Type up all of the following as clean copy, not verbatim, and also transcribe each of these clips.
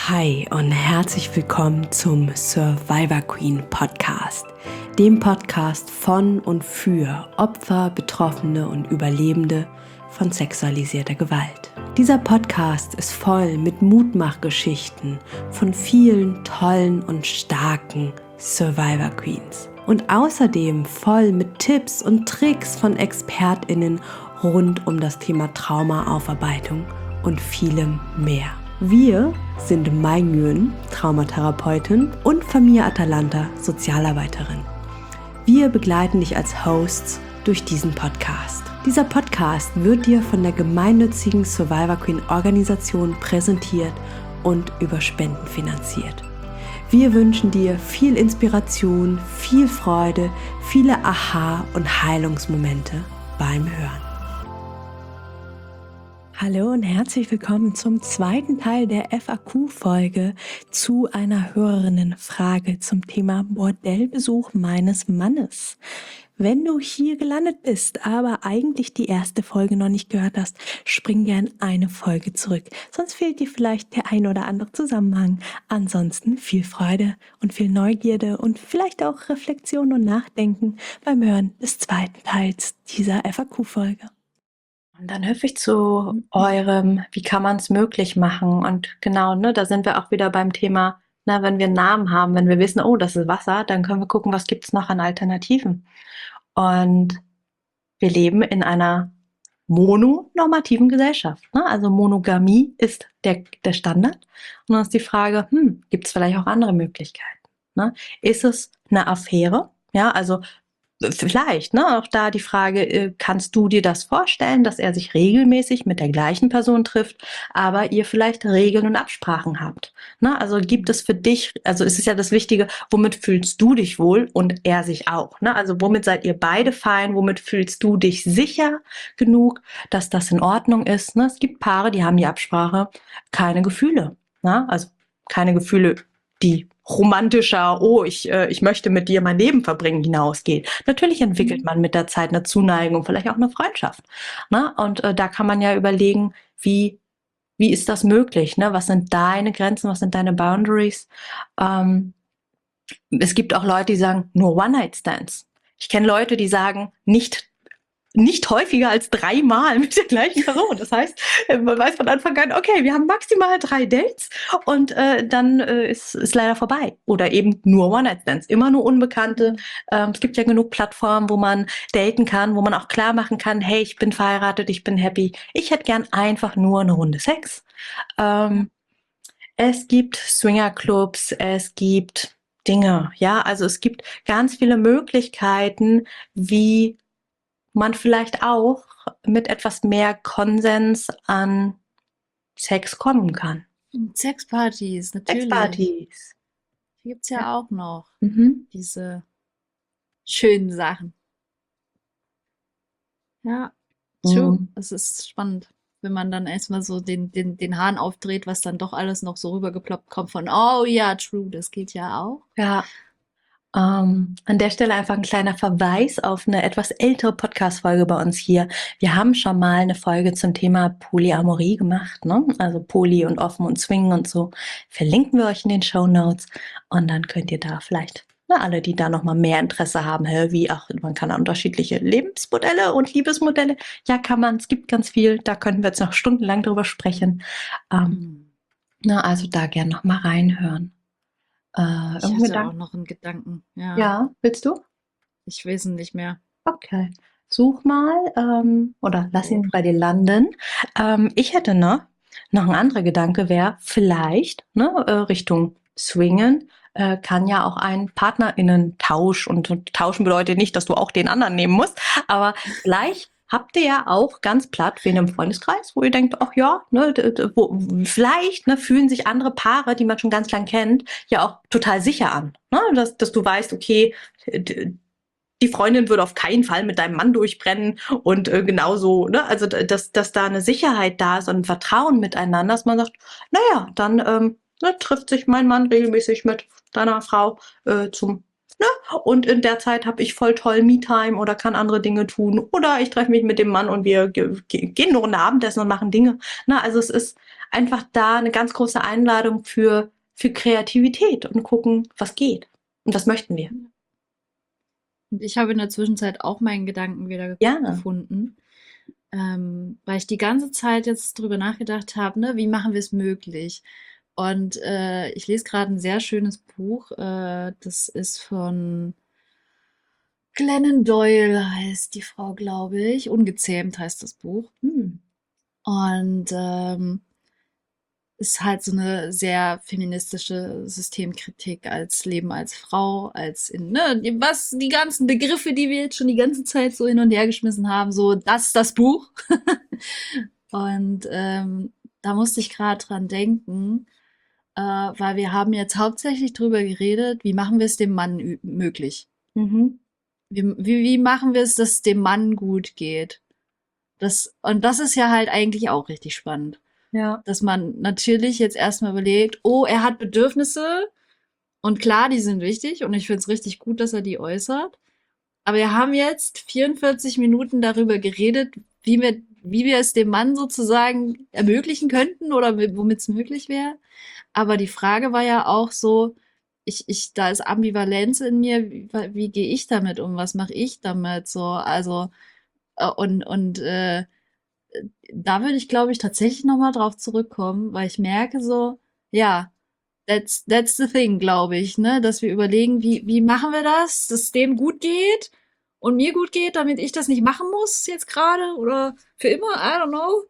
Hi und herzlich willkommen zum Survivor Queen Podcast, dem Podcast von und für Opfer, Betroffene und Überlebende von sexualisierter Gewalt. Dieser Podcast ist voll mit Mutmachgeschichten von vielen tollen und starken Survivor Queens und außerdem voll mit Tipps und Tricks von ExpertInnen rund um das Thema Traumaaufarbeitung und vielem mehr. Wir sind Mai Nguyen, Traumatherapeutin, und Famia Atalanta, Sozialarbeiterin. Wir begleiten dich als Hosts durch diesen Podcast. Dieser Podcast wird dir von der gemeinnützigen Survivor Queen Organisation präsentiert und über Spenden finanziert. Wir wünschen dir viel Inspiration, viel Freude, viele Aha- und Heilungsmomente beim Hören. Hallo und herzlich willkommen zum zweiten Teil der FAQ-Folge zu einer Hörerinnenfrage zum Thema Bordellbesuch meines Mannes. Wenn du hier gelandet bist, aber eigentlich die erste Folge noch nicht gehört hast, spring gern eine Folge zurück. Sonst fehlt dir vielleicht der ein oder andere Zusammenhang. Ansonsten viel Freude und viel Neugierde und vielleicht auch Reflexion und Nachdenken beim Hören des zweiten Teils dieser FAQ-Folge. Und dann hüpfe ich zu eurem, wie kann man es möglich machen? Und genau, da sind wir auch wieder beim Thema, wenn wir einen Namen haben, wenn wir wissen, oh, das ist Wasser, dann können wir gucken, was gibt es noch an Alternativen. Und wir leben in einer mononormativen Gesellschaft. Also Monogamie ist der Standard. Und dann ist die Frage, gibt es vielleicht auch andere Möglichkeiten? Ist es eine Affäre? Ja, also vielleicht, auch da die Frage, kannst du dir das vorstellen, dass er sich regelmäßig mit der gleichen Person trifft, aber ihr vielleicht Regeln und Absprachen habt? Also gibt es für dich, also es ist ja das Wichtige, womit fühlst du dich wohl und er sich auch? Also womit seid ihr beide fein? Womit fühlst du dich sicher genug, dass das in Ordnung ist? Es gibt Paare, die haben die Absprache, keine Gefühle. Also keine Gefühle, die romantischer, ich möchte mit dir mein Leben verbringen, hinausgeht. Natürlich entwickelt man mit der Zeit eine Zuneigung, vielleicht auch eine Freundschaft. Und da kann man ja überlegen, wie ist das möglich? Was sind deine Grenzen? Was sind deine Boundaries? Es gibt auch Leute, die sagen, nur One-Night-Stands. Ich kenne Leute, die sagen, nicht häufiger als 3 Mal mit der gleichen Person. Das heißt, man weiß von Anfang an, okay, wir haben maximal 3 Dates und dann ist leider vorbei. Oder eben nur One-Night-Stands, immer nur Unbekannte. Es gibt ja genug Plattformen, wo man daten kann, wo man auch klar machen kann, hey, ich bin verheiratet, ich bin happy. Ich hätte gern einfach nur eine Runde Sex. Es gibt Swingerclubs, es gibt Dinge, ja, also es gibt ganz viele Möglichkeiten, wie man vielleicht auch mit etwas mehr Konsens an Sex kommen kann. Sexpartys, natürlich. Sexpartys. Die gibt's ja auch noch, diese schönen Sachen. Ja, true. Es ist spannend, wenn man dann erstmal so den Hahn aufdreht, was dann doch alles noch so rübergeploppt kommt von, oh ja, true, das geht ja auch. Ja. An der Stelle einfach ein kleiner Verweis auf eine etwas ältere Podcast-Folge bei uns hier. Wir haben schon mal eine Folge zum Thema Polyamorie gemacht, Also Poly und offen und swingen und so. Verlinken wir euch in den Shownotes und dann könnt ihr da vielleicht, alle, die da nochmal mehr Interesse haben, man kann unterschiedliche Lebensmodelle und Liebesmodelle. Ja, kann man, es gibt ganz viel, da könnten wir jetzt noch stundenlang drüber sprechen. Also da gerne nochmal reinhören. Ich hatte auch noch einen Gedanken. Ja, willst du? Ich weiß ihn nicht mehr. Okay. Such mal oder lass ihn bei dir landen. Ich hätte noch ein anderer Gedanke wäre vielleicht Richtung Swingen kann ja auch ein PartnerInnen-Tausch und tauschen bedeutet nicht, dass du auch den anderen nehmen musst, aber vielleicht habt ihr ja auch ganz platt wen im Freundeskreis, wo ihr denkt, ach ja, vielleicht fühlen sich andere Paare, die man schon ganz lang kennt, ja auch total sicher an. Dass du weißt, okay, die Freundin würde auf keinen Fall mit deinem Mann durchbrennen und genauso, also dass da eine Sicherheit da ist und ein Vertrauen miteinander, dass man sagt, naja, dann trifft sich mein Mann regelmäßig mit deiner Frau und in der Zeit habe ich voll toll Me-Time oder kann andere Dinge tun oder ich treffe mich mit dem Mann und wir gehen eine Runde Abendessen und machen Dinge. Also es ist einfach da eine ganz große Einladung für Kreativität und gucken, was geht und was möchten wir. Und ich habe in der Zwischenzeit auch meinen Gedanken wieder Ja. gefunden, weil ich die ganze Zeit jetzt drüber nachgedacht habe, ne, wie machen wir es möglich? Und ich lese gerade ein sehr schönes Buch, das ist von Glennon Doyle, heißt die Frau, glaube ich. Ungezähmt heißt das Buch. Hm. Und ist halt so eine sehr feministische Systemkritik als Leben als Frau, als in, ne, was, die ganzen Begriffe, die wir jetzt schon die ganze Zeit so hin und her geschmissen haben, so, das ist das Buch. Und da musste ich gerade dran denken, weil wir haben jetzt hauptsächlich drüber geredet, wie machen wir es dem Mann möglich? Mhm. Wie machen wir es, dass es dem Mann gut geht? Und das ist ja halt eigentlich auch richtig spannend. Ja. Dass man natürlich jetzt erstmal überlegt, oh, er hat Bedürfnisse und klar, die sind wichtig und ich finde es richtig gut, dass er die äußert. Aber wir haben jetzt 44 Minuten darüber geredet, wie wir es dem Mann sozusagen ermöglichen könnten oder womit es möglich wäre. Aber die Frage war ja auch so, da ist Ambivalenz in mir, wie gehe ich damit um, was mache ich damit so, also da würde ich, glaube ich, tatsächlich noch mal drauf zurückkommen, weil ich merke so, ja, that's the thing, glaube ich, ne, dass wir überlegen, wie machen wir das, dass es dem gut geht und mir gut geht, damit ich das nicht machen muss jetzt gerade oder für immer, I don't know.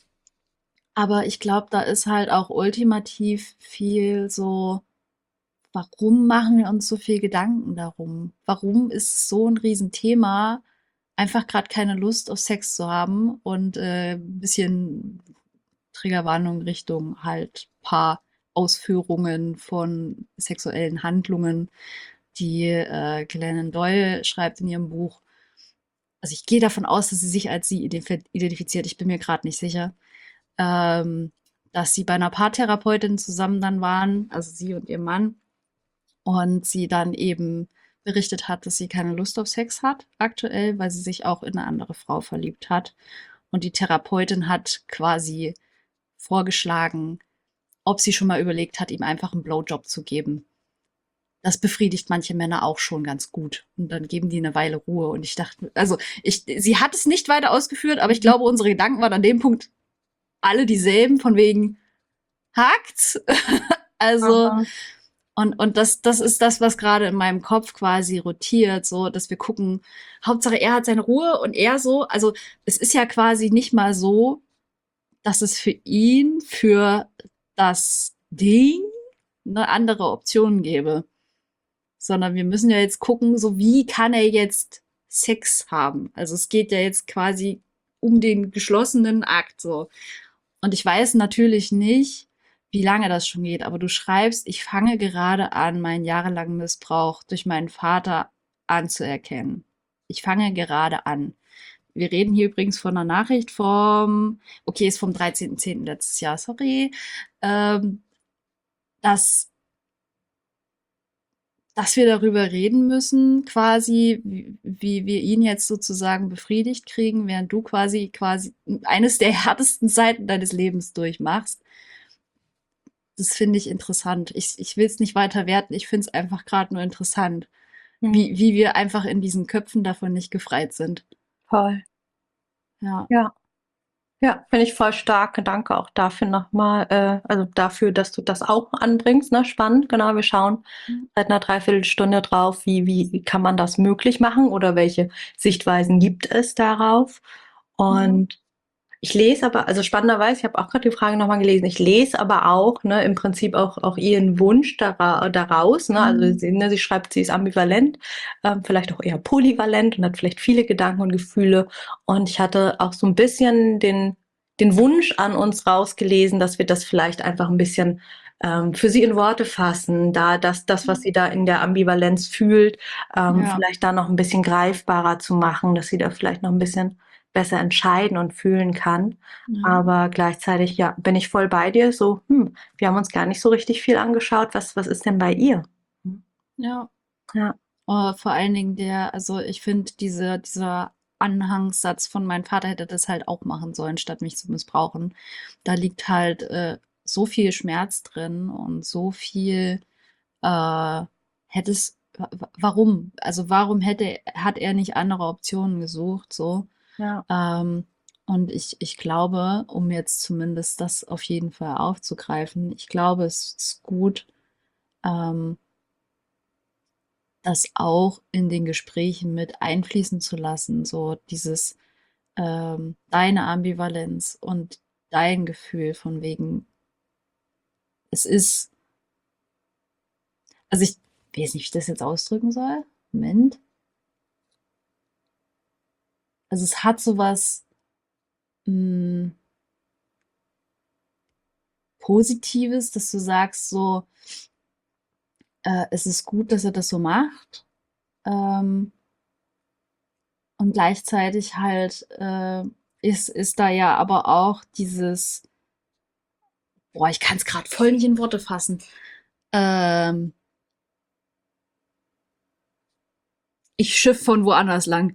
Aber ich glaube, da ist halt auch ultimativ viel so, warum machen wir uns so viel Gedanken darum? Warum ist es so ein Riesenthema, einfach gerade keine Lust auf Sex zu haben und ein bisschen Triggerwarnung Richtung halt paar Ausführungen von sexuellen Handlungen, die Glennon Doyle schreibt in ihrem Buch. Also ich gehe davon aus, dass sie sich als sie identifiziert. Ich bin mir gerade nicht sicher. Ähm, dass sie bei einer Paartherapeutin zusammen dann waren, also sie und ihr Mann, und sie dann eben berichtet hat, dass sie keine Lust auf Sex hat aktuell, weil sie sich auch in eine andere Frau verliebt hat. Und die Therapeutin hat quasi vorgeschlagen, ob sie schon mal überlegt hat, ihm einfach einen Blowjob zu geben. Das befriedigt manche Männer auch schon ganz gut. Und dann geben die eine Weile Ruhe. Und ich dachte, also sie hat es nicht weiter ausgeführt, aber ich glaube, unsere Gedanken waren an dem Punkt alle dieselben, von wegen hakt. Also, Aha. und das ist das, was gerade in meinem Kopf quasi rotiert, so, dass wir gucken, Hauptsache er hat seine Ruhe und er so, also es ist ja quasi nicht mal so, dass es für ihn, für das Ding eine andere Option gäbe. Sondern wir müssen ja jetzt gucken, so wie kann er jetzt Sex haben? Also es geht ja jetzt quasi um den geschlossenen Akt so. Und ich weiß natürlich nicht, wie lange das schon geht, aber du schreibst, ich fange gerade an, meinen jahrelangen Missbrauch durch meinen Vater anzuerkennen. Ich fange gerade an. Wir reden hier übrigens von einer Nachricht okay, ist vom 13.10. letztes Jahr, sorry, ähm, dass wir darüber reden müssen, quasi, wie wir ihn jetzt sozusagen befriedigt kriegen, während du quasi eines der härtesten Zeiten deines Lebens durchmachst. Das finde ich interessant. Ich will es nicht weiter werten, ich finde es einfach gerade nur interessant, Hm. wie wir einfach in diesen Köpfen davon nicht gefreit sind. Voll. Ja. Ja. Ja, finde ich voll stark. Danke auch dafür nochmal, also dafür, dass du das auch anbringst. Ne? Spannend, genau. Wir schauen seit einer Dreiviertelstunde drauf, wie kann man das möglich machen oder welche Sichtweisen gibt es darauf. Ja. Und ich lese aber, also spannenderweise, ich habe auch gerade die Frage nochmal gelesen, ich lese aber auch, ne, im Prinzip auch ihren Wunsch daraus. Ne? Also Mhm. sie schreibt, sie ist ambivalent, vielleicht auch eher polyvalent und hat vielleicht viele Gedanken und Gefühle. Und ich hatte auch so ein bisschen den Wunsch an uns rausgelesen, dass wir das vielleicht einfach ein bisschen für sie in Worte fassen, da das, was sie da in der Ambivalenz fühlt, Ja. vielleicht da noch ein bisschen greifbarer zu machen, dass sie da vielleicht noch ein bisschen besser entscheiden und fühlen kann. Ja. Aber gleichzeitig, ja, bin ich voll bei dir. So, wir haben uns gar nicht so richtig viel angeschaut. Was ist denn bei ihr? Ja. Ja. Vor allen Dingen also ich finde dieser Anhangssatz von meinem Vater hätte das halt auch machen sollen, statt mich zu missbrauchen. Da liegt halt so viel Schmerz drin und so viel hätte es, warum? Also warum hat er nicht andere Optionen gesucht, so? Ja. Und ich glaube, um jetzt zumindest das auf jeden Fall aufzugreifen, ich glaube, es ist gut, ähm, das auch in den Gesprächen mit einfließen zu lassen, so dieses, deine Ambivalenz und dein Gefühl von wegen, es ist, also ich weiß nicht, wie ich das jetzt ausdrücken soll. Moment. Also es hat sowas mh, Positives, dass du sagst, so, es ist gut, dass er das so macht. Ähm, und gleichzeitig halt ist da ja aber auch dieses, boah, ich kann es gerade voll nicht in Worte fassen. Ähm, ich schiff von woanders lang.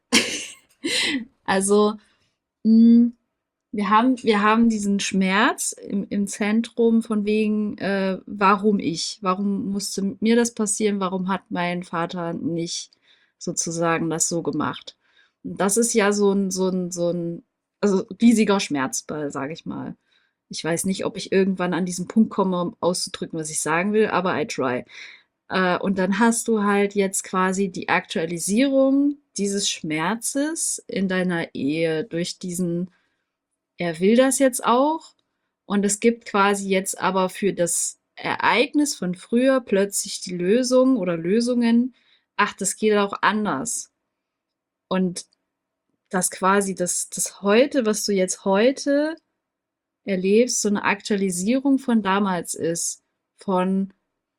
Also, mh, wir haben diesen Schmerz im Zentrum von wegen, warum ich? Warum musste mir das passieren? Warum hat mein Vater nicht sozusagen das so gemacht? Und das ist ja so ein also riesiger Schmerzball, sage ich mal. Ich weiß nicht, ob ich irgendwann an diesen Punkt komme, um auszudrücken, was ich sagen will, aber I try. Und dann hast du halt jetzt quasi die Aktualisierung dieses Schmerzes in deiner Ehe durch diesen, er will das jetzt auch. Und es gibt quasi jetzt aber für das Ereignis von früher plötzlich die Lösung oder Lösungen. Ach, das geht auch anders. Und das quasi das heute, was du jetzt heute erlebst, so eine Aktualisierung von damals ist. Von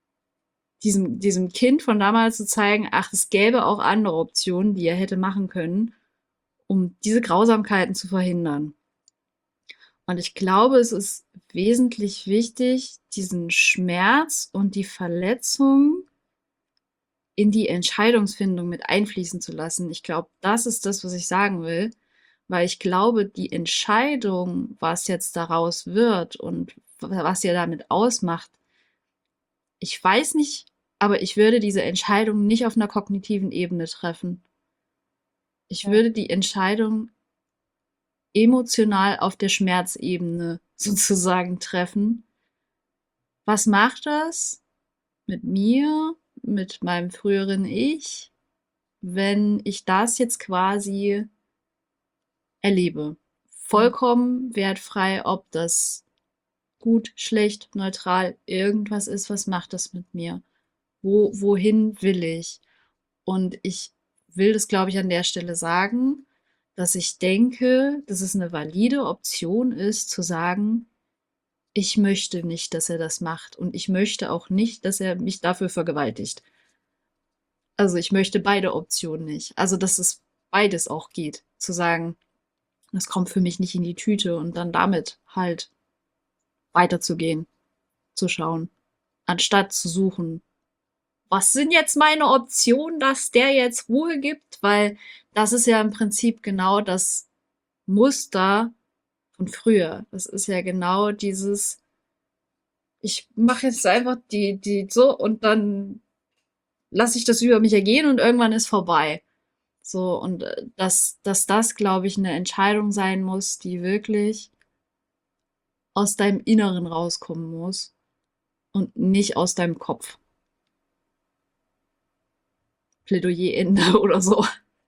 diesem Kind von damals zu zeigen, ach, es gäbe auch andere Optionen, die er hätte machen können, um diese Grausamkeiten zu verhindern. Und ich glaube, es ist wesentlich wichtig, diesen Schmerz und die Verletzung in die Entscheidungsfindung mit einfließen zu lassen. Ich glaube, das ist das, was ich sagen will, weil ich glaube, die Entscheidung, was jetzt daraus wird und was ihr damit ausmacht, ich weiß nicht, aber ich würde diese Entscheidung nicht auf einer kognitiven Ebene treffen. Ich Ja. würde die Entscheidung emotional auf der Schmerzebene sozusagen treffen. Was macht das mit mir, mit meinem früheren Ich, wenn ich das jetzt quasi erlebe? Vollkommen wertfrei, ob das gut, schlecht, neutral, irgendwas ist, was macht das mit mir? Wohin will ich? Und ich will das, glaube ich, an der Stelle sagen, dass ich denke, dass es eine valide Option ist, zu sagen, ich möchte nicht, dass er das macht und ich möchte auch nicht, dass er mich dafür vergewaltigt. Also ich möchte beide Optionen nicht. Also dass es beides auch geht. Zu sagen, das kommt für mich nicht in die Tüte und dann damit halt weiterzugehen, zu schauen, anstatt zu suchen, was sind jetzt meine Optionen, dass der jetzt Ruhe gibt? Weil das ist ja im Prinzip genau das Muster von früher. Das ist ja genau dieses, ich mache jetzt einfach die so und dann lasse ich das über mich ergehen und irgendwann ist vorbei. So, und dass das, glaube ich, eine Entscheidung sein muss, die wirklich aus deinem Inneren rauskommen muss und nicht aus deinem Kopf. Plädoyer Ende oder so.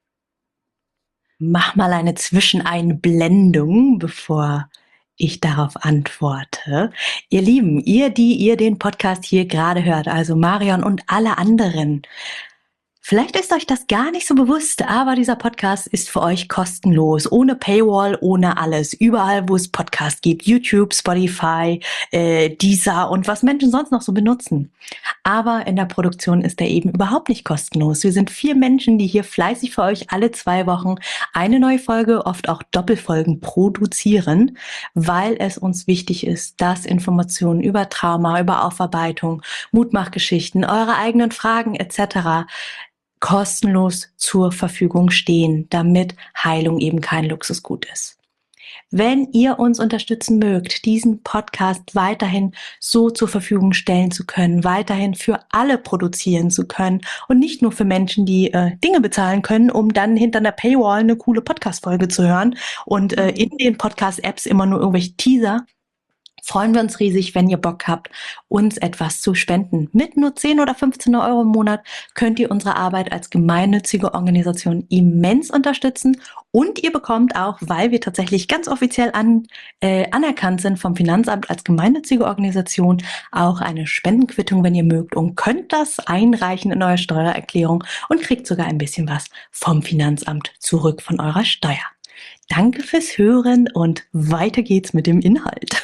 Mach mal eine Zwischeneinblendung, bevor ich darauf antworte. Ihr Lieben, ihr den Podcast hier gerade hört, also Marion und alle anderen, vielleicht ist euch das gar nicht so bewusst, aber dieser Podcast ist für euch kostenlos, ohne Paywall, ohne alles. Überall, wo es Podcasts gibt, YouTube, Spotify, Deezer und was Menschen sonst noch so benutzen. Aber in der Produktion ist er eben überhaupt nicht kostenlos. Wir sind 4 Menschen, die hier fleißig für euch alle 2 Wochen eine neue Folge, oft auch Doppelfolgen produzieren, weil es uns wichtig ist, dass Informationen über Trauma, über Aufarbeitung, Mutmachgeschichten, eure eigenen Fragen etc. kostenlos zur Verfügung stehen, damit Heilung eben kein Luxusgut ist. Wenn ihr uns unterstützen mögt, diesen Podcast weiterhin so zur Verfügung stellen zu können, weiterhin für alle produzieren zu können und nicht nur für Menschen, die Dinge bezahlen können, um dann hinter einer Paywall eine coole Podcast-Folge zu hören und in den Podcast-Apps immer nur irgendwelche Teaser, freuen wir uns riesig, wenn ihr Bock habt, uns etwas zu spenden. Mit nur 10 oder 15 Euro im Monat könnt ihr unsere Arbeit als gemeinnützige Organisation immens unterstützen und ihr bekommt auch, weil wir tatsächlich ganz offiziell anerkannt sind vom Finanzamt als gemeinnützige Organisation, auch eine Spendenquittung, wenn ihr mögt, und könnt das einreichen in eurer Steuererklärung und kriegt sogar ein bisschen was vom Finanzamt zurück von eurer Steuer. Danke fürs Hören und weiter geht's mit dem Inhalt.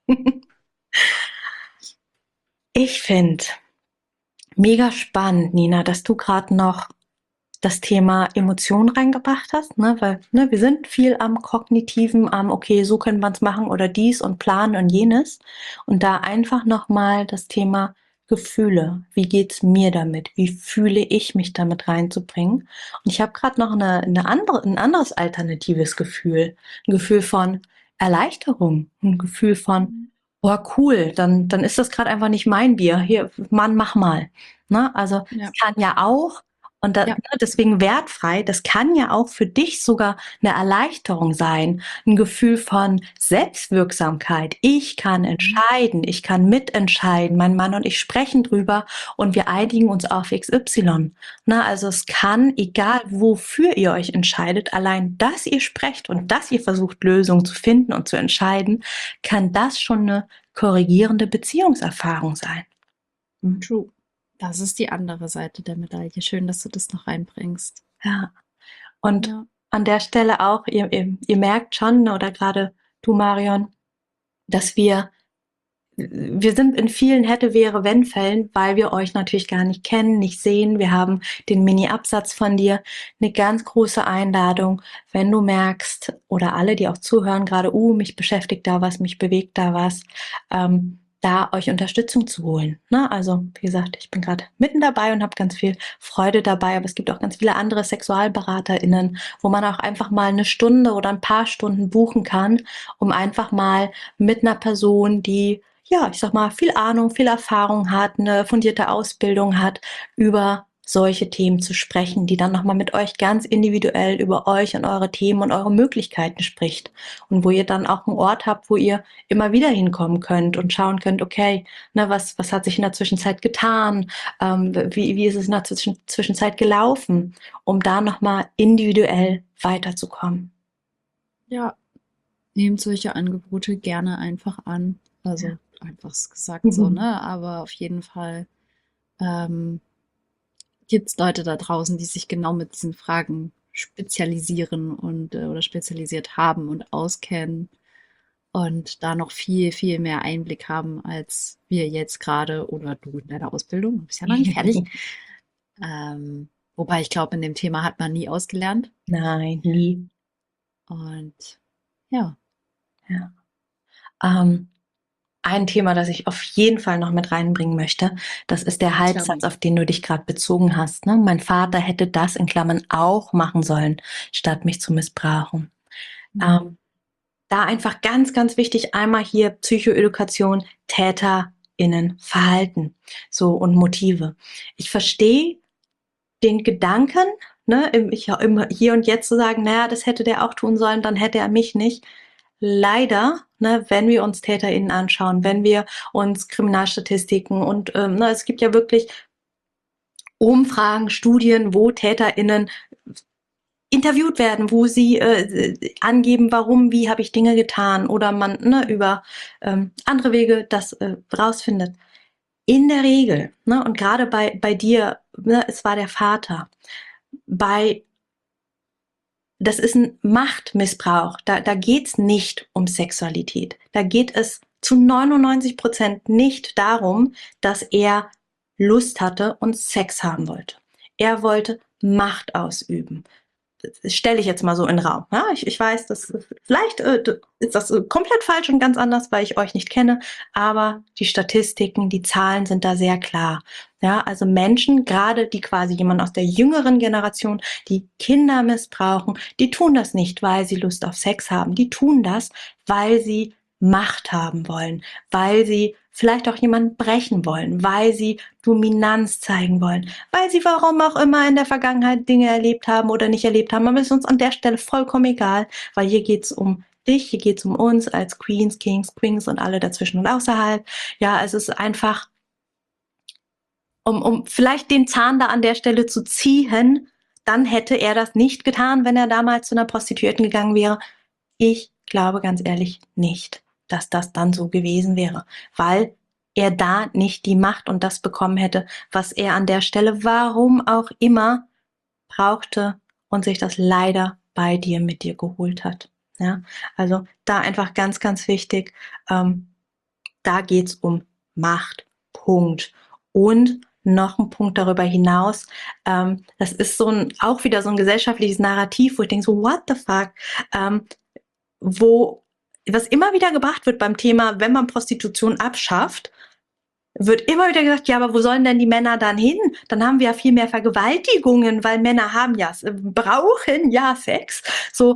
Ich finde mega spannend, Nina, dass du gerade noch das Thema Emotionen reingebracht hast, ne? Weil wir sind viel am Kognitiven, am okay, so können wir es machen oder dies und planen und jenes. Und da einfach nochmal das Thema Gefühle. Wie geht's mir damit? Wie fühle ich mich damit reinzubringen? Und ich habe gerade noch ein anderes alternatives Gefühl. Ein Gefühl von Erleichterung. Ein Gefühl von, oh cool, dann ist das gerade einfach nicht mein Bier. Hier, Mann, mach mal. Ne? Also Ja. es kann ja auch, und Ja. deswegen wertfrei, das kann ja auch für dich sogar eine Erleichterung sein, ein Gefühl von Selbstwirksamkeit. Ich kann entscheiden, ich kann mitentscheiden, mein Mann und ich sprechen drüber und wir einigen uns auf XY. Na, also es kann, egal wofür ihr euch entscheidet, allein, dass ihr sprecht und dass ihr versucht, Lösungen zu finden und zu entscheiden, kann das schon eine korrigierende Beziehungserfahrung sein. True. Das ist die andere Seite der Medaille. Schön, dass du das noch reinbringst. Ja. Und Ja. an der Stelle auch, ihr merkt schon, oder gerade du, Marion, dass wir sind in vielen hätte, wäre, wenn Fällen, weil wir euch natürlich gar nicht kennen, nicht sehen. Wir haben den Mini-Absatz von dir, eine ganz große Einladung, wenn du merkst, oder alle, die auch zuhören, gerade, mich beschäftigt da was, mich bewegt da was, da euch Unterstützung zu holen. Ne? Also, wie gesagt, ich bin gerade mitten dabei und habe ganz viel Freude dabei, aber es gibt auch ganz viele andere SexualberaterInnen, wo man auch einfach mal eine Stunde oder ein paar Stunden buchen kann, um einfach mal mit einer Person, die, ja, ich sag mal, viel Ahnung, viel Erfahrung hat, eine fundierte Ausbildung hat, über solche Themen zu sprechen, die dann nochmal mit euch ganz individuell über euch und eure Themen und eure Möglichkeiten spricht. Und wo ihr dann auch einen Ort habt, wo ihr immer wieder hinkommen könnt und schauen könnt, okay, was hat sich in der Zwischenzeit getan? Wie ist es in der Zwischenzeit gelaufen? Um da nochmal individuell weiterzukommen. Ja. Nehmt solche Angebote gerne einfach an. Also einfach gesagt so, ne? Aber auf jeden Fall gibt es Leute da draußen, die sich genau mit diesen Fragen spezialisieren und oder spezialisiert haben und auskennen und da noch viel, viel mehr Einblick haben, als wir jetzt gerade oder du in deiner Ausbildung. Du bist ja noch nicht fertig. Wobei ich glaube, in dem Thema hat man nie ausgelernt. Nein, nie. Und ja. Ja. Ein Thema, das ich auf jeden Fall noch mit reinbringen möchte, das ist der Halbsatz, auf den du dich gerade bezogen hast. Ne? Mein Vater hätte das in Klammern auch machen sollen, statt mich zu missbrauchen. Da einfach ganz, ganz wichtig, einmal hier Psychoedukation, TäterInnen, Verhalten, so, und Motive. Ich verstehe den Gedanken, ne, im Hier und Jetzt zu sagen, naja, das hätte der auch tun sollen, dann hätte er mich nicht. Leider, ne, wenn wir uns TäterInnen anschauen, wenn wir uns Kriminalstatistiken und es gibt ja wirklich Umfragen, Studien, wo TäterInnen interviewt werden, wo sie angeben, warum, wie habe ich Dinge getan, oder man über andere Wege das rausfindet. In der Regel, ne, und gerade bei dir, ne, es war der Vater, das ist ein Machtmissbrauch. Da geht's nicht um Sexualität. Da geht es zu 99% nicht darum, dass er Lust hatte und Sex haben wollte. Er wollte Macht ausüben. stelle ich jetzt mal so in den Raum. Ja, ich weiß, dass vielleicht ist das komplett falsch und ganz anders, weil ich euch nicht kenne, aber die Statistiken, die Zahlen sind da sehr klar. Ja, also Menschen, gerade die quasi jemand aus der jüngeren Generation, die Kinder missbrauchen, die tun das nicht, weil sie Lust auf Sex haben. Die tun das, weil sie Macht haben wollen, weil sie vielleicht auch jemanden brechen wollen, weil sie Dominanz zeigen wollen, weil sie warum auch immer in der Vergangenheit Dinge erlebt haben oder nicht erlebt haben. Aber es ist uns an der Stelle vollkommen egal, weil hier geht's um dich, hier geht's um uns als Queens, Kings, Queens und alle dazwischen und außerhalb. Ja, es ist einfach, um vielleicht den Zahn da an der Stelle zu ziehen, dann hätte er das nicht getan, wenn er damals zu einer Prostituierten gegangen wäre. Ich glaube ganz ehrlich nicht, dass das dann so gewesen wäre, weil er da nicht die Macht und das bekommen hätte, was er an der Stelle, warum auch immer, brauchte und sich das leider bei dir mit dir geholt hat. Ja, also da einfach ganz, ganz wichtig, da geht's um Macht. Punkt. Und noch ein Punkt darüber hinaus, das ist so ein, auch wieder so ein gesellschaftliches Narrativ, wo ich denke so, what the fuck? Wo, was immer wieder gebracht wird beim Thema, wenn man Prostitution abschafft, wird immer wieder gesagt, ja, aber wo sollen denn die Männer dann hin? Dann haben wir ja viel mehr Vergewaltigungen, weil Männer haben ja, brauchen ja Sex. So,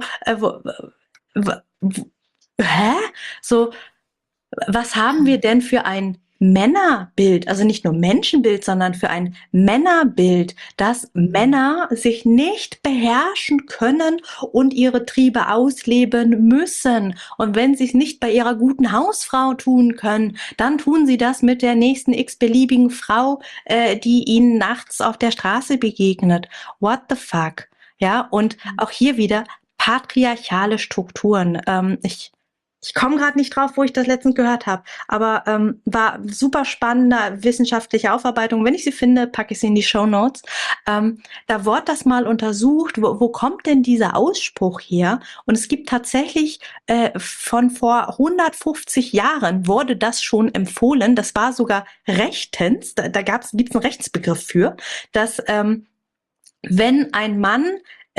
hä? So, was haben wir denn für ein Männerbild, also nicht nur Menschenbild, sondern für ein Männerbild, dass Männer sich nicht beherrschen können und ihre Triebe ausleben müssen. Und wenn sie es nicht bei ihrer guten Hausfrau tun können, dann tun sie das mit der nächsten x-beliebigen Frau, die ihnen nachts auf der Straße begegnet. What the fuck? Ja, und auch hier wieder patriarchale Strukturen. Ich komme gerade nicht drauf, wo ich das letztens gehört habe, aber war super spannende wissenschaftliche Aufarbeitung. Wenn ich sie finde, packe ich sie in die Shownotes. Da wurde das mal untersucht, wo kommt denn dieser Ausspruch her? Und es gibt tatsächlich von vor 150 Jahren wurde das schon empfohlen. Das war sogar rechtens, gibt's einen Rechtsbegriff für, dass wenn ein Mann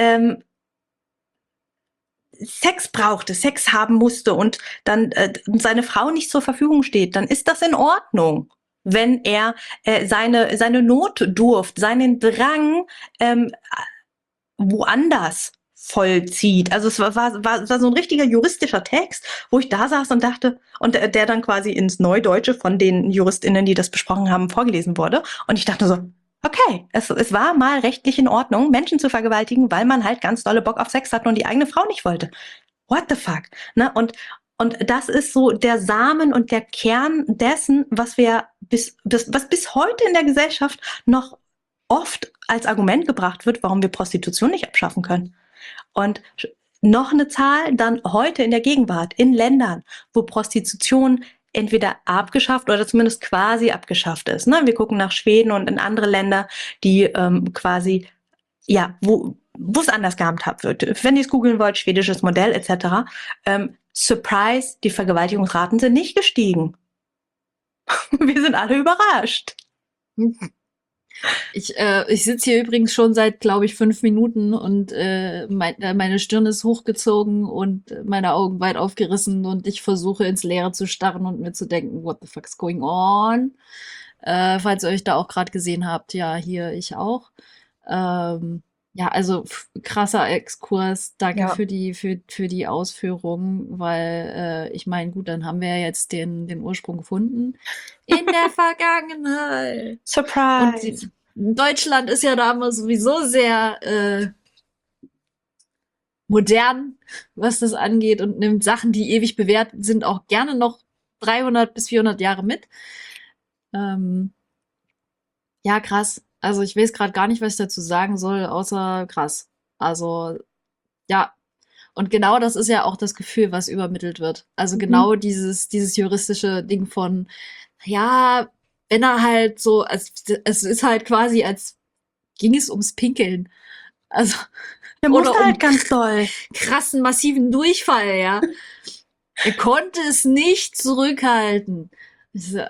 Sex brauchte, Sex haben musste und dann seine Frau nicht zur Verfügung steht, dann ist das in Ordnung, wenn er seine Notdurft, seinen Drang woanders vollzieht. Also es war so ein richtiger juristischer Text, wo ich da saß und dachte, und der dann quasi ins Neudeutsche von den JuristInnen, die das besprochen haben, vorgelesen wurde. Und ich dachte so, okay, es war mal rechtlich in Ordnung, Menschen zu vergewaltigen, weil man halt ganz dolle Bock auf Sex hatte und die eigene Frau nicht wollte. What the fuck? Ne? Und das ist so der Samen und der Kern dessen, was wir was bis heute in der Gesellschaft noch oft als Argument gebracht wird, warum wir Prostitution nicht abschaffen können. Und noch eine Zahl, dann heute in der Gegenwart, in Ländern, wo Prostitution entweder abgeschafft oder zumindest quasi abgeschafft ist. Ne? Wir gucken nach Schweden und in andere Länder, die quasi, ja, wo es anders gehandhabt wird. Wenn ihr es googeln wollt, schwedisches Modell etc. Surprise, die Vergewaltigungsraten sind nicht gestiegen. Wir sind alle überrascht. Ich sitze hier übrigens schon seit, glaube ich, 5 Minuten und meine Stirn ist hochgezogen und meine Augen weit aufgerissen und ich versuche ins Leere zu starren und mir zu denken, what the fuck is going on? Falls ihr euch da auch gerade gesehen habt, ja, hier ich auch. Ja, also krasser Exkurs. Danke Ja. für die Ausführungen, weil ich meine, gut, dann haben wir ja jetzt den Ursprung gefunden. In der Vergangenheit. Surprise. Und Deutschland ist ja da immer sowieso sehr modern, was das angeht und nimmt Sachen, die ewig bewährt sind, auch gerne noch 300 bis 400 Jahre mit. Ja, krass. Also ich weiß gerade gar nicht, was ich dazu sagen soll, außer krass. Also ja. Und genau das ist ja auch das Gefühl, was übermittelt wird. Also genau dieses juristische Ding von, ja, wenn er halt so, es ist halt quasi, als ging es ums Pinkeln. Also, Der oder musste halt ganz doll. krassen, massiven Durchfall, ja. Er konnte es nicht zurückhalten. Ich so,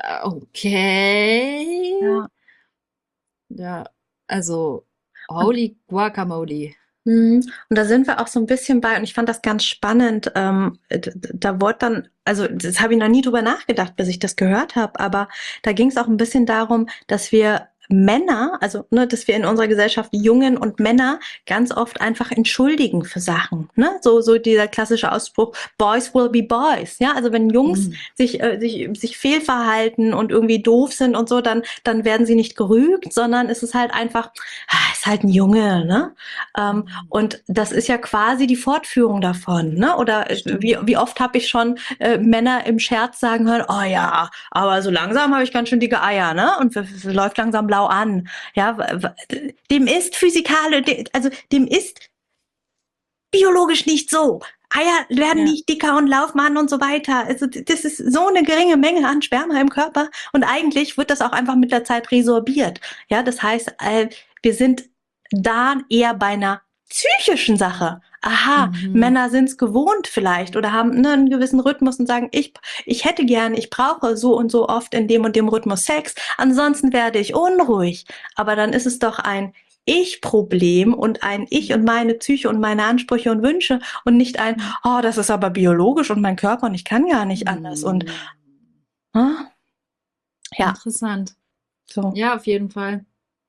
okay. Ja. Ja, also, holy guacamole. Und da sind wir auch so ein bisschen bei, und ich fand das ganz spannend. Da wurde dann, also das habe ich noch nie drüber nachgedacht, bis ich das gehört habe, aber da ging es auch ein bisschen darum, dass wir Männer, also ne, dass wir in unserer Gesellschaft Jungen und Männer ganz oft einfach entschuldigen für Sachen. Ne? So dieser klassische Ausspruch, Boys will be boys. Ja, also wenn Jungs Mhm. sich fehlverhalten und irgendwie doof sind und so, dann werden sie nicht gerügt, sondern es ist halt einfach, ist halt ein Junge, ne? Und das ist ja quasi die Fortführung davon, ne? Oder Stimmt. wie oft habe ich schon Männer im Scherz sagen hören, oh ja, aber so langsam habe ich ganz schön dicke Eier, ne? Und läuft langsam blau an. Ja, dem ist physikalisch, also dem ist biologisch nicht so. Eier werden Ja. nicht dicker und laufen an und so weiter. Also das ist so eine geringe Menge an Sperma im Körper und eigentlich wird das auch einfach mit der Zeit resorbiert. Ja, das heißt, wir sind da eher bei einer psychischen Sache. Aha, Mhm. Männer sind es gewohnt vielleicht oder haben ne, einen gewissen Rhythmus und sagen, ich hätte gern, ich brauche so und so oft in dem und dem Rhythmus Sex, ansonsten werde ich unruhig. Aber dann ist es doch ein Ich-Problem und ein Ich und meine Psyche und meine Ansprüche und Wünsche und nicht ein, oh, das ist aber biologisch und mein Körper und ich kann gar nicht anders und Mhm. ah, ja, Interessant. so. Ja, auf jeden Fall.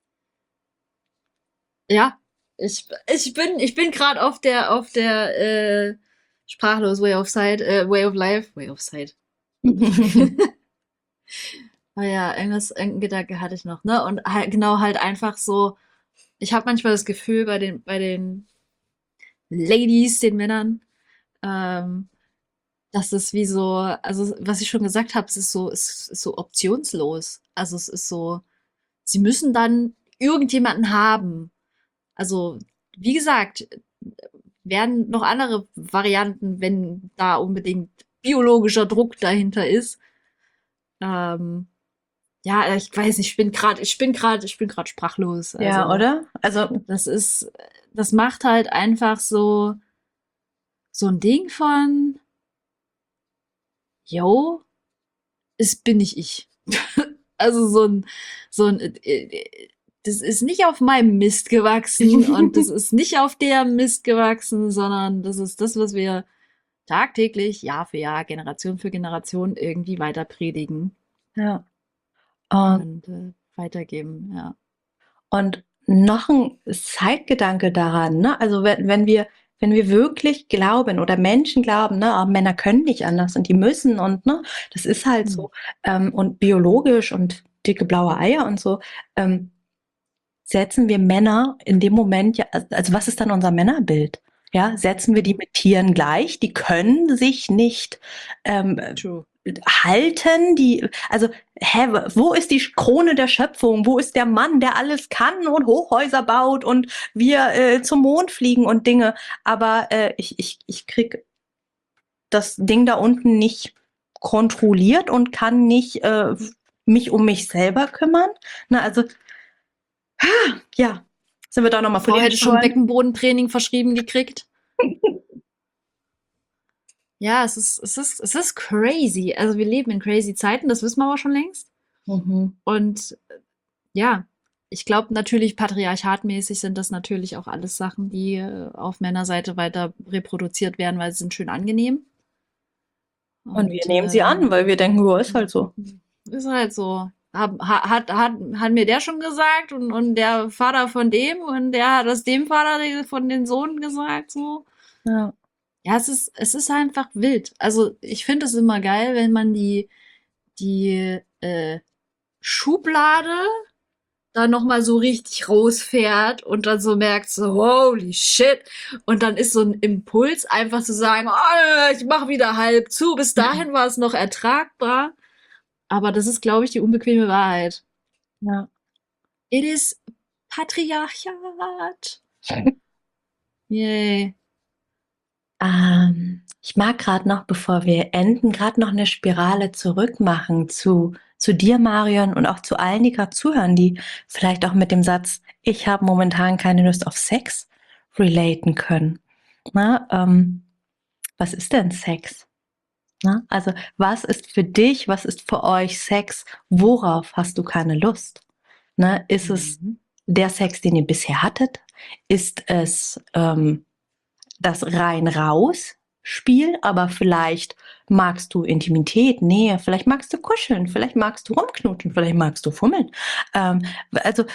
Ja, ich bin gerade auf der sprachlos Way of Life, Way of Sight. Ah ja, irgendein Gedanke hatte ich noch, ne? Und halt, genau halt einfach so, ich habe manchmal das Gefühl bei den Ladies, den Männern, ähm, dass es wie so, also was ich schon gesagt habe, es ist so optionslos. Also es ist so, sie müssen dann irgendjemanden haben. Also, wie gesagt, werden noch andere Varianten, wenn da unbedingt biologischer Druck dahinter ist. Ähm, ja, ich weiß nicht, ich bin gerade sprachlos. Ja, Also, oder? Also, das ist, das macht halt einfach so ein Ding von, yo, es bin nicht ich. Also so ein, das ist nicht auf meinem Mist gewachsen und das ist nicht auf der Mist gewachsen, sondern das ist das, was wir tagtäglich, Jahr für Jahr, Generation für Generation irgendwie weiter predigen ja. Und, und weitergeben, ja. und noch ein Zeitgedanke daran, ne? Also wenn wir wirklich glauben oder Menschen glauben, ne, ah, Männer können nicht anders und die müssen und ne, das ist halt Hm. so, und biologisch und dicke blaue Eier und so, ähm, setzen wir Männer in dem Moment ja, also was ist dann unser Männerbild? Ja, setzen wir die mit Tieren gleich? Die können sich nicht True. halten, die, also, hä, wo ist die Krone der Schöpfung? Wo ist der Mann, der alles kann und Hochhäuser baut und wir zum Mond fliegen und Dinge? Aber ich krieg das Ding da unten nicht kontrolliert und kann nicht mich um mich selber kümmern. Na, also ja, sind wir da Die nochmal Frau hätte politisch schon geworden? Beckenbodentraining verschrieben gekriegt. Ja, es ist crazy. Also wir leben in crazy Zeiten, das wissen wir aber schon längst. Mhm. Und ja, ich glaube natürlich, patriarchatmäßig sind das natürlich auch alles Sachen, die auf Männerseite weiter reproduziert werden, weil sie sind schön angenehm. Und wir Und nehmen sie an, weil wir denken, ja, ist halt so. ist halt so. Hat mir der schon gesagt und der Vater von dem und der hat das dem Vater von den Sohn gesagt, so. Ja. Ja, es ist einfach wild. Also ich finde es immer geil, wenn man die Schublade dann noch mal so richtig rausfährt und dann so merkt so holy shit und dann ist so ein Impuls einfach zu sagen, oh, ich mache wieder halb zu. Bis dahin war es noch ertragbar, aber das ist, glaube ich, die unbequeme Wahrheit. Ja. It is Patriarchat. Yay. Ich mag gerade noch, bevor wir enden, gerade noch eine Spirale zurück machen zu dir, Marion, und auch zu allen, die gerade zuhören, die vielleicht auch mit dem Satz, ich habe momentan keine Lust auf Sex, relaten können. Na, was ist denn Sex? Na, also was ist für dich, was ist für euch Sex? Worauf hast du keine Lust? Ne, ist es Mhm. der Sex, den ihr bisher hattet? Ist es das rein raus Spiel, aber vielleicht magst du Intimität, Nähe, vielleicht magst du kuscheln, vielleicht magst du rumknutschen, vielleicht magst du fummeln. Also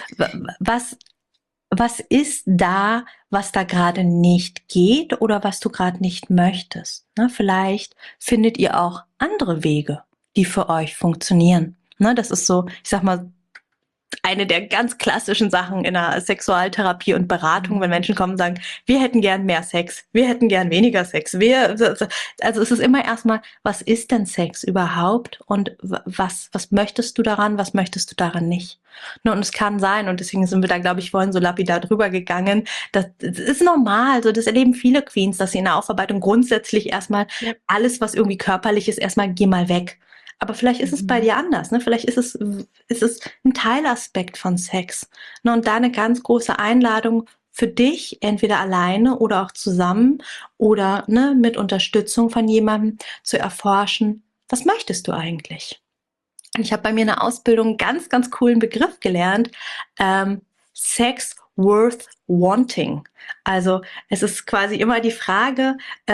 was ist da, was da gerade nicht geht oder was du gerade nicht möchtest? Ne? Vielleicht findet ihr auch andere Wege, die für euch funktionieren. Ne? Das ist so, ich sag mal, eine der ganz klassischen Sachen in der Sexualtherapie und Beratung, wenn Menschen kommen und sagen, wir hätten gern mehr Sex, wir hätten gern weniger Sex. Also es ist immer erstmal, was ist denn Sex überhaupt und was möchtest du daran, was möchtest du daran nicht? Und es kann sein, und deswegen sind wir da, glaube ich, vorhin so lapidar drüber gegangen, das ist normal, so das erleben viele Queens, dass sie in der Aufarbeitung grundsätzlich erstmal Ja. alles, was irgendwie körperlich ist, erstmal geh mal weg. Aber vielleicht ist es bei dir anders, ne? Vielleicht ist es ein Teilaspekt von Sex. Ne? Und da eine ganz große Einladung für dich, entweder alleine oder auch zusammen oder ne, mit Unterstützung von jemandem zu erforschen, was möchtest du eigentlich? Und ich habe bei mir in der Ausbildung einen ganz, ganz coolen Begriff gelernt. Sex worth wanting. Also es ist quasi immer die Frage,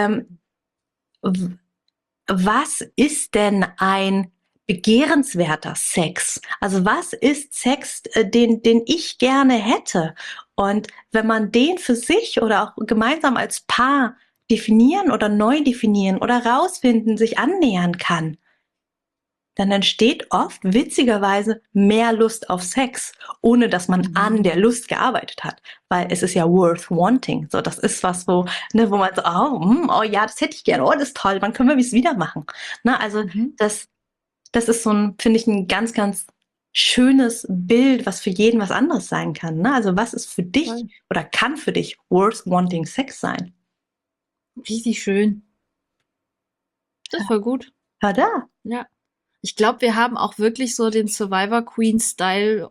was ist denn ein begehrenswerter Sex? Also was ist Sex, den ich gerne hätte? Und wenn man den für sich oder auch gemeinsam als Paar definieren oder neu definieren oder rausfinden, sich annähern kann, dann entsteht oft witzigerweise mehr Lust auf Sex, ohne dass man an der Lust gearbeitet hat, weil es ist ja worth wanting. So, das ist was, wo, ne, wo man so, oh ja, das hätte ich gerne, oh, das ist toll, wann können wir es wieder machen? Ne, also das ist so ein, finde ich, ein ganz, ganz schönes Bild, was für jeden was anderes sein kann. Ne? Also was ist für dich Voll. oder kann für dich worth wanting Sex sein? Richtig schön. Das ist voll gut. Ja, da. Ja. Ich glaube, wir haben auch wirklich so den Survivor Queen Style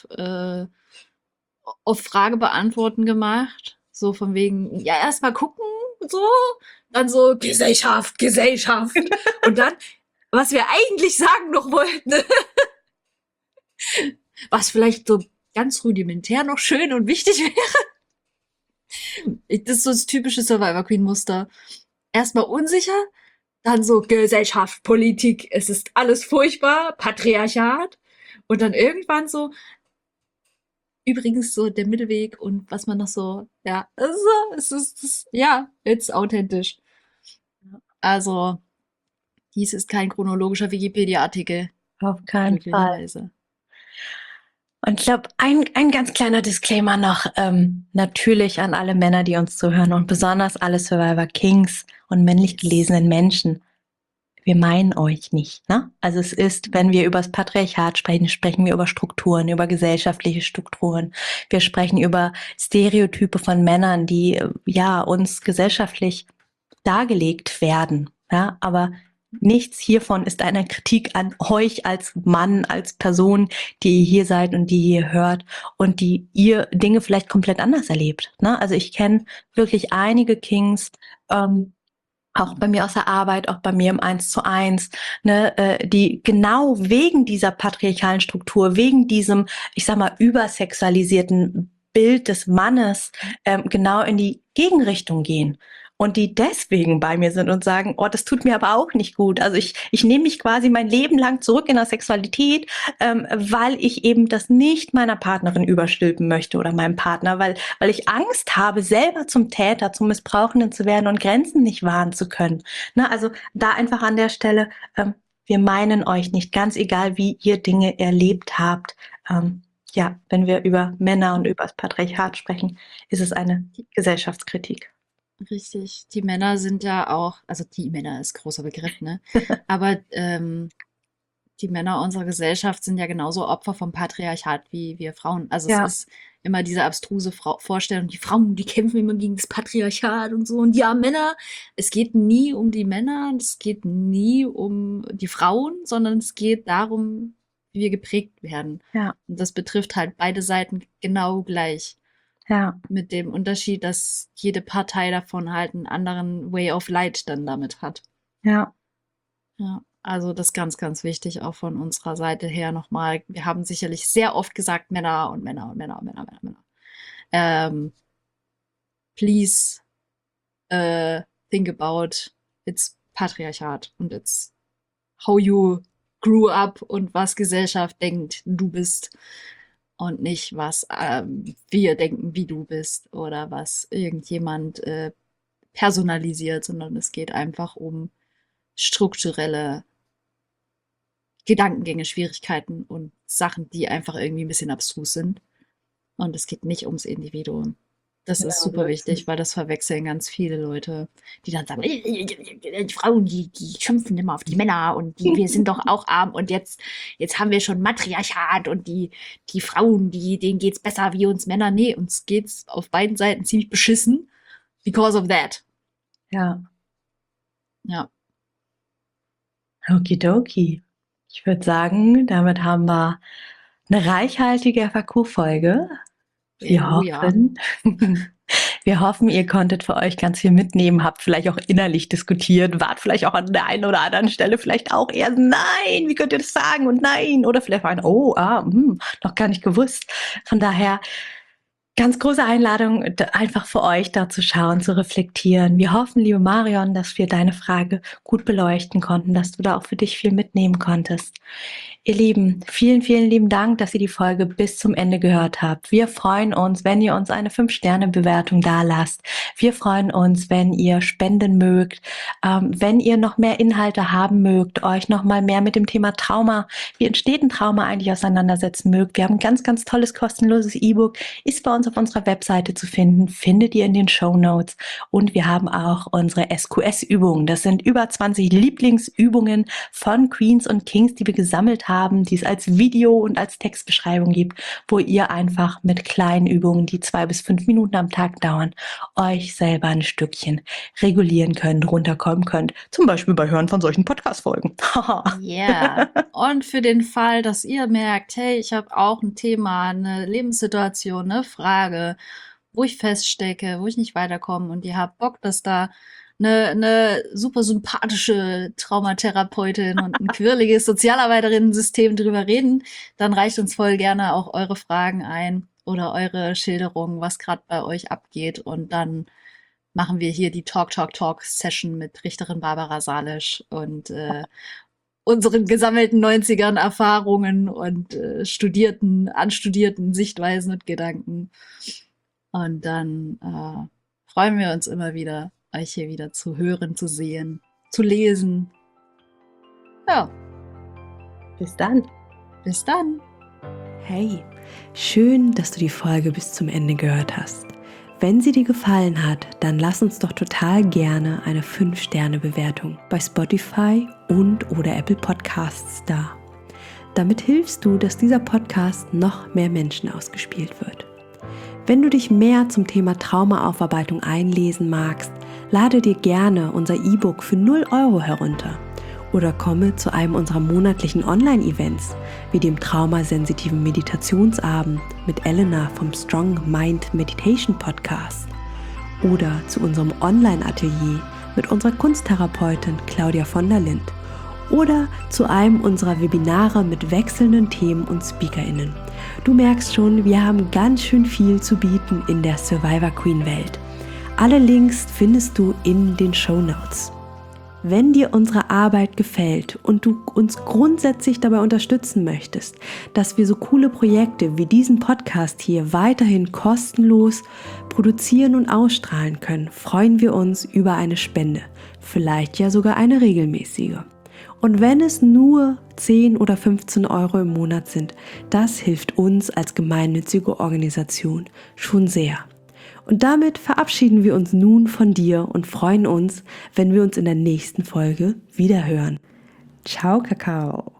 auf Frage beantworten gemacht. So von wegen, ja, erstmal gucken, so, dann so Gesellschaft, Gesellschaft. Und dann, was wir eigentlich sagen noch wollten, was vielleicht so ganz rudimentär noch schön und wichtig wäre. Das ist so das typische Survivor Queen Muster. Erstmal unsicher, dann so Gesellschaft, Politik, es ist alles furchtbar, Patriarchat. Und dann irgendwann so, übrigens so der Mittelweg und was man noch so, ja, ja, jetzt authentisch. Also, dies ist kein chronologischer Wikipedia-Artikel, Auf keinen Fall. glücklicherweise. Und ich glaube, ein ganz kleiner Disclaimer noch, natürlich an alle Männer, die uns zuhören und besonders alle Survivor Kings und männlich gelesenen Menschen. Wir meinen euch nicht, ne? Also es ist, wenn wir über das Patriarchat sprechen, sprechen wir über Strukturen, über gesellschaftliche Strukturen. Wir sprechen über Stereotype von Männern, die ja uns gesellschaftlich dargelegt werden, ja, aber nichts hiervon ist eine Kritik an euch als Mann, als Person, die ihr hier seid und die ihr hört und die ihr Dinge vielleicht komplett anders erlebt. Ne? Also ich kenne wirklich einige Kings, auch bei mir aus der Arbeit, auch bei mir im 1:1, ne, die genau wegen dieser patriarchalen Struktur, wegen diesem, ich sag mal, übersexualisierten Bild des Mannes genau in die Gegenrichtung gehen. Und die deswegen bei mir sind und sagen, oh, das tut mir aber auch nicht gut. Also ich nehme mich quasi mein Leben lang zurück in der Sexualität, weil ich eben das nicht meiner Partnerin überstülpen möchte oder meinem Partner, weil ich Angst habe, selber zum Täter, zum Missbrauchenden zu werden und Grenzen nicht wahren zu können. Ne, also da einfach an der Stelle, wir meinen euch nicht, ganz egal, wie ihr Dinge erlebt habt. Ja, wenn wir über Männer und über das Patriarchat sprechen, ist es eine Gesellschaftskritik. Richtig. Die Männer sind ja auch, also die Männer ist großer Begriff, ne? Aber die Männer unserer Gesellschaft sind ja genauso Opfer vom Patriarchat wie wir Frauen. Also es Ja, ist immer diese abstruse Vorstellung, die Frauen, die kämpfen immer gegen das Patriarchat und so. Und ja, Männer, es geht nie um die Männer, es geht nie um die Frauen, sondern es geht darum, wie wir geprägt werden. ja, Und das betrifft halt beide Seiten genau gleich. ja, Mit dem Unterschied, dass jede Partei davon halt einen anderen Way of Light dann damit hat. ja, Ja, also das ist ganz, ganz wichtig auch von unserer Seite her nochmal. Wir haben sicherlich sehr oft gesagt Männer und Männer und Männer und Männer, Männer, Männer. ähm, please think about it's Patriarchat und it's how you grew up und was Gesellschaft denkt, du bist und nicht, was wir denken, wie du bist oder was irgendjemand personalisiert, sondern es geht einfach um strukturelle Gedankengänge, Schwierigkeiten und Sachen, die einfach irgendwie ein bisschen abstrus sind. Und es geht nicht ums Individuum. Das ist Genau, so super ist wichtig, es. weil das verwechseln ganz viele Leute, die dann sagen, die Frauen, die schimpfen immer auf die Männer und wir sind doch auch arm und jetzt haben wir schon Matriarchat und die Frauen, denen geht's besser wie uns Männer. Nee, uns geht's auf beiden Seiten ziemlich beschissen because of that. Ja, Ja. okidoki. Ich würde sagen, damit haben wir eine reichhaltige FAQ-Folge. Wir Oh ja. hoffen, wir hoffen, ihr konntet für euch ganz viel mitnehmen, habt vielleicht auch innerlich diskutiert, wart vielleicht auch an der einen oder anderen Stelle vielleicht auch eher, nein, wie könnt ihr das sagen und nein, oder vielleicht war ein, noch gar nicht gewusst. Von daher ganz große Einladung, einfach für euch da zu schauen, zu reflektieren. Wir hoffen, liebe Marion, dass wir deine Frage gut beleuchten konnten, dass du da auch für dich viel mitnehmen konntest. Ihr Lieben, vielen, vielen lieben Dank, dass ihr die Folge bis zum Ende gehört habt. Wir freuen uns, wenn ihr uns eine 5-Sterne-Bewertung dalasst. Wir freuen uns, wenn ihr spenden mögt, wenn ihr noch mehr Inhalte haben mögt, euch noch mal mehr mit dem Thema Trauma, wie entsteht ein Trauma eigentlich auseinandersetzen mögt. Wir haben ein ganz, ganz tolles kostenloses E-Book, ist bei uns auf unserer Webseite zu finden, findet ihr in den Shownotes. Und wir haben auch unsere SQS-Übungen. Das sind über 20 Lieblingsübungen von Queens und Kings, die wir gesammelt haben, die es als Video und als Textbeschreibung gibt, wo ihr einfach mit kleinen Übungen, die 2 bis 5 Minuten am Tag dauern, euch selber ein Stückchen regulieren könnt, runterkommen könnt. Zum Beispiel bei Hören von solchen Podcast-Folgen. Yeah. Und für den Fall, dass ihr merkt, hey, ich habe auch ein Thema, eine Lebenssituation, eine Frage, wo ich feststecke, wo ich nicht weiterkomme und ihr habt Bock, dass da eine super sympathische Traumatherapeutin und ein quirliges Sozialarbeiterin-System drüber reden, dann reicht uns voll gerne auch eure Fragen ein oder eure Schilderungen, was gerade bei euch abgeht. Und dann machen wir hier die Talk-Talk-Talk-Session mit Richterin Barbara Salisch und unseren gesammelten 90ern Erfahrungen und anstudierten Sichtweisen und Gedanken. Und dann freuen wir uns immer wieder, euch hier wieder zu hören, zu sehen, zu lesen. Ja, Bis dann. bis dann. Hey, schön, dass du die Folge bis zum Ende gehört hast. Wenn sie dir gefallen hat, dann lass uns doch total gerne eine 5-Sterne-Bewertung bei Spotify und/oder Apple Podcasts da. Damit hilfst du, dass dieser Podcast noch mehr Menschen ausgespielt wird. Wenn du dich mehr zum Thema Traumaaufarbeitung einlesen magst, lade dir gerne unser E-Book für 0 € herunter oder komme zu einem unserer monatlichen Online-Events, wie dem traumasensitiven Meditationsabend mit Elena vom Strong Mind Meditation Podcast oder zu unserem Online-Atelier mit unserer Kunsttherapeutin Claudia von der Lind oder zu einem unserer Webinare mit wechselnden Themen und SpeakerInnen. Du merkst schon, wir haben ganz schön viel zu bieten in der Survivor Queen Welt. Alle Links findest du in den Shownotes. Wenn dir unsere Arbeit gefällt und du uns grundsätzlich dabei unterstützen möchtest, dass wir so coole Projekte wie diesen Podcast hier weiterhin kostenlos produzieren und ausstrahlen können, freuen wir uns über eine Spende, vielleicht ja sogar eine regelmäßige. Und wenn es nur 10 oder 15 € im Monat sind, das hilft uns als gemeinnützige Organisation schon sehr. Und damit verabschieden wir uns nun von dir und freuen uns, wenn wir uns in der nächsten Folge wiederhören. Ciao, Kakao!